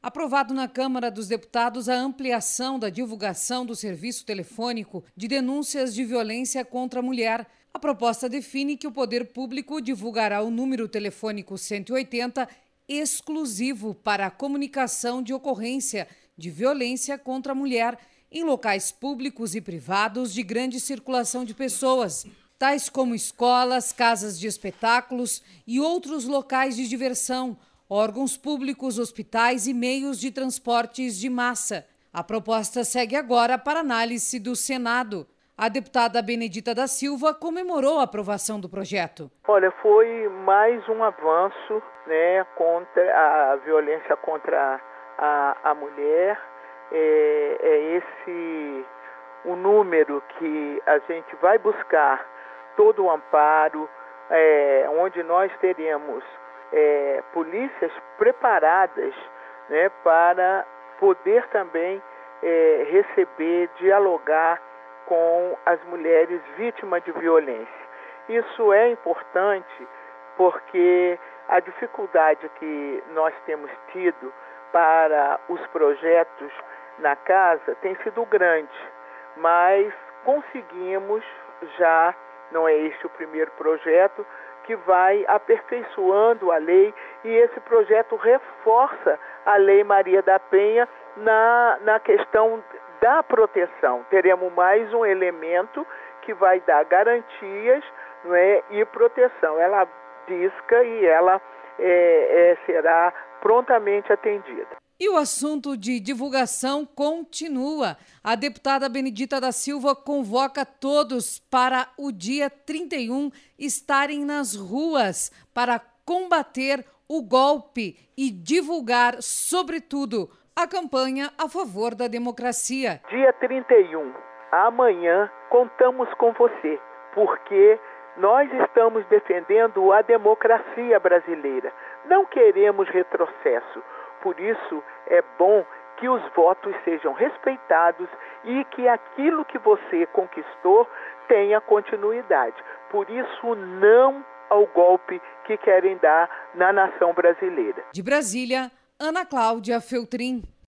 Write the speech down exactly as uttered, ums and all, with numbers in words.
Aprovado na Câmara dos Deputados a ampliação da divulgação do serviço telefônico de denúncias de violência contra a mulher. A proposta define que o poder público divulgará o número telefônico cento e oitenta exclusivo para a comunicação de ocorrência de violência contra a mulher em locais públicos e privados de grande circulação de pessoas, tais como escolas, casas de espetáculos e outros locais de diversão, órgãos públicos, hospitais e meios de transportes de massa. A proposta segue agora para análise do Senado. A deputada Benedita da Silva comemorou a aprovação do projeto. Olha, foi mais um avanço, né, contra a violência contra a, a mulher. É, é esse o número que a gente vai buscar todo o amparo, é, onde nós teremos é, polícias preparadas, né, para poder também é, receber, dialogar com as mulheres vítimas de violência. Isso é importante porque a dificuldade que nós temos tido para os projetos na casa tem sido grande, mas conseguimos já, não é este o primeiro projeto, que vai aperfeiçoando a lei, e esse projeto reforça a Lei Maria da Penha na, na questão da proteção. Teremos mais um elemento que vai dar garantias, não é, e proteção. Ela disca e ela é, é, será prontamente atendida. E o assunto de divulgação continua. A deputada Benedita da Silva convoca todos para o dia trinta e um estarem nas ruas para combater o golpe e divulgar, sobretudo, a campanha a favor da democracia. Dia trinta e um, amanhã, contamos com você, porque nós estamos defendendo a democracia brasileira. Não queremos retrocesso. Por isso, é bom que os votos sejam respeitados e que aquilo que você conquistou tenha continuidade. Por isso, não ao golpe que querem dar na nação brasileira. De Brasília, Ana Cláudia Feltrin.